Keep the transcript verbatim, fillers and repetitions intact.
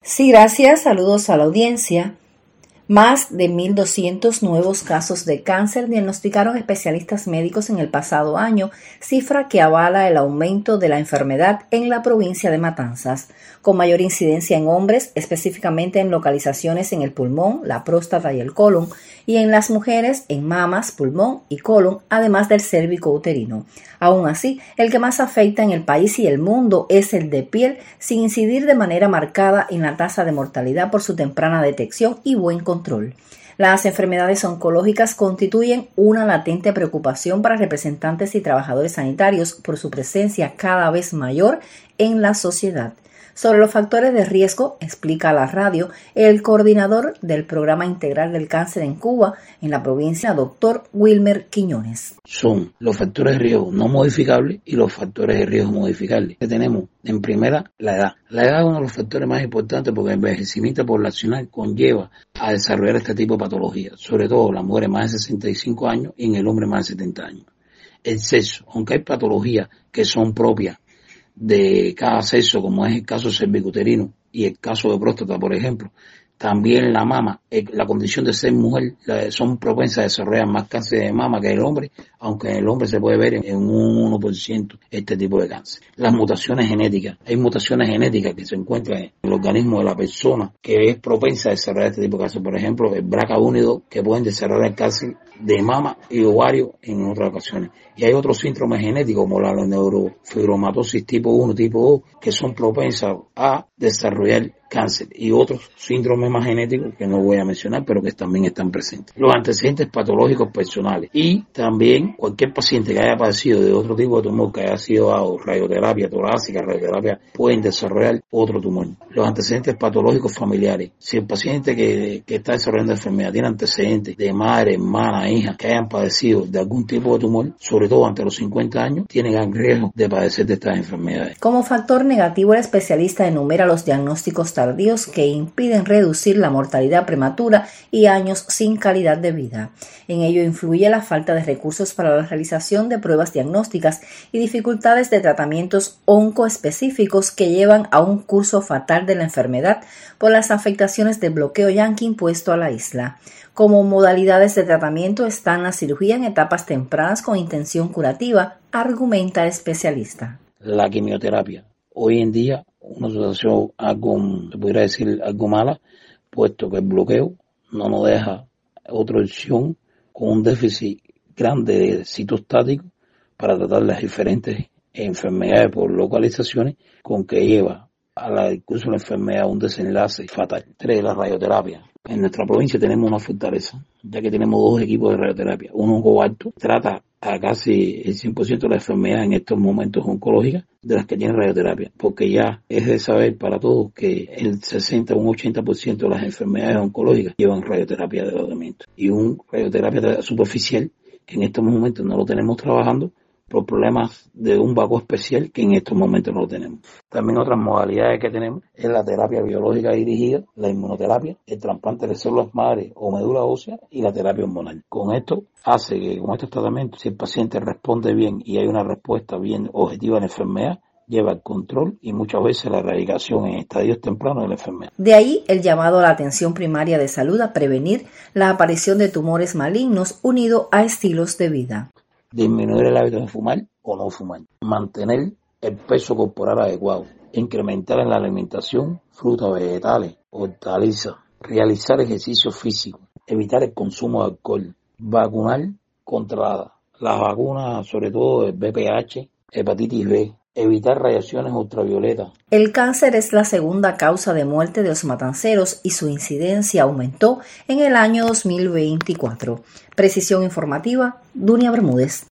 Sí, gracias. Saludos a la audiencia. Más de mil doscientos nuevos casos de cáncer diagnosticaron especialistas médicos en el pasado año, cifra que avala el aumento de la enfermedad en la provincia de Matanzas, con mayor incidencia en hombres, específicamente en localizaciones en el pulmón, la próstata y el colon, y en las mujeres en mamas, pulmón y colon, además del cérvico uterino. Aún así, el que más afecta en el país y el mundo es el de piel, sin incidir de manera marcada en la tasa de mortalidad por su temprana detección y buen control. Las enfermedades oncológicas constituyen una latente preocupación para representantes y trabajadores sanitarios por su presencia cada vez mayor en la sociedad. Sobre los factores de riesgo, explica a la radio el coordinador del Programa Integral del Cáncer en Cuba, en la provincia, doctor Wilmer Quiñones. Son los factores de riesgo no modificables y los factores de riesgo modificables. Que tenemos, en primera, la edad. La edad es uno de los factores más importantes porque el envejecimiento poblacional conlleva a desarrollar este tipo de patologías, sobre todo las mujeres más de sesenta y cinco años y en el hombre más de setenta años. El sexo, aunque hay patologías que son propias de cada sexo, como es el caso cervicuterino y el caso de próstata, por ejemplo, también la mama, la condición de ser mujer, son propensas a desarrollar más cáncer de mama que el hombre, aunque en el hombre se puede ver en un uno por ciento este tipo de cáncer. Las mutaciones genéticas, hay mutaciones genéticas que se encuentran en el organismo de la persona que es propensa a desarrollar este tipo de cáncer, por ejemplo, el B R C A uno, que pueden desarrollar cáncer de mama y ovario en otras ocasiones. Y hay otros síndromes genéticos como la neurofibromatosis tipo uno, tipo dos, que son propensas a desarrollar cáncer, y otros síndromes más genéticos que no voy a mencionar, pero que también están presentes. Los antecedentes patológicos personales y también cualquier paciente que haya padecido de otro tipo de tumor, que haya sido dado radioterapia torácica, radioterapia, pueden desarrollar otro tumor. Los antecedentes patológicos familiares. Si el paciente que, que está desarrollando enfermedad tiene antecedentes de madre, hermana, hija, que hayan padecido de algún tipo de tumor, sobre todo ante los cincuenta años, tienen gran riesgo de padecer de estas enfermedades. Como factor negativo, el especialista enumera los diagnósticos tardíos que impiden reducir la mortalidad prematura y años sin calidad de vida. En ello influye la falta de recursos para la realización de pruebas diagnósticas y dificultades de tratamientos oncoespecíficos que llevan a un curso fatal de la enfermedad por las afectaciones del bloqueo yanqui impuesto a la isla. Como modalidades de tratamiento están la cirugía en etapas tempranas con intención curativa, argumenta el especialista. La quimioterapia. Hoy en día, una situación algo, se podría decir, algo mala, puesto que el bloqueo no nos deja otra opción con un déficit grande de citostáticos para tratar las diferentes enfermedades por localizaciones, con que lleva a la incluso la enfermedad un desenlace fatal. Tres, la radioterapia. En nuestra provincia tenemos una fortaleza, ya que tenemos dos equipos de radioterapia. Uno oncoalto, trata a casi el cien por ciento de la enfermedad en estos momentos oncológicas de las que tienen radioterapia, porque ya es de saber para todos que el sesenta o un ochenta por ciento de las enfermedades oncológicas llevan radioterapia de tratamiento. Y un radioterapia superficial, que en estos momentos no lo tenemos trabajando, por problemas de un vacuo especial que en estos momentos no lo tenemos. También otras modalidades que tenemos es la terapia biológica dirigida, la inmunoterapia, el trasplante de células madre o médula ósea y la terapia hormonal. Con esto hace que con estos tratamientos, si el paciente responde bien y hay una respuesta bien objetiva a la enfermedad, lleva el control y muchas veces la erradicación en estadios tempranos de la enfermedad. De ahí el llamado a la atención primaria de salud a prevenir la aparición de tumores malignos unido a estilos de vida. Disminuir el hábito de fumar o no fumar, mantener el peso corporal adecuado, incrementar en la alimentación frutas, vegetales, hortalizas, realizar ejercicio físico, evitar el consumo de alcohol, vacunar contra las vacunas, sobre todo el V P H, hepatitis B, evitar radiaciones ultravioletas. El cáncer es la segunda causa de muerte de los matanceros y su incidencia aumentó en el año dos mil veinticuatro. Precisión informativa, Dunia Bermúdez.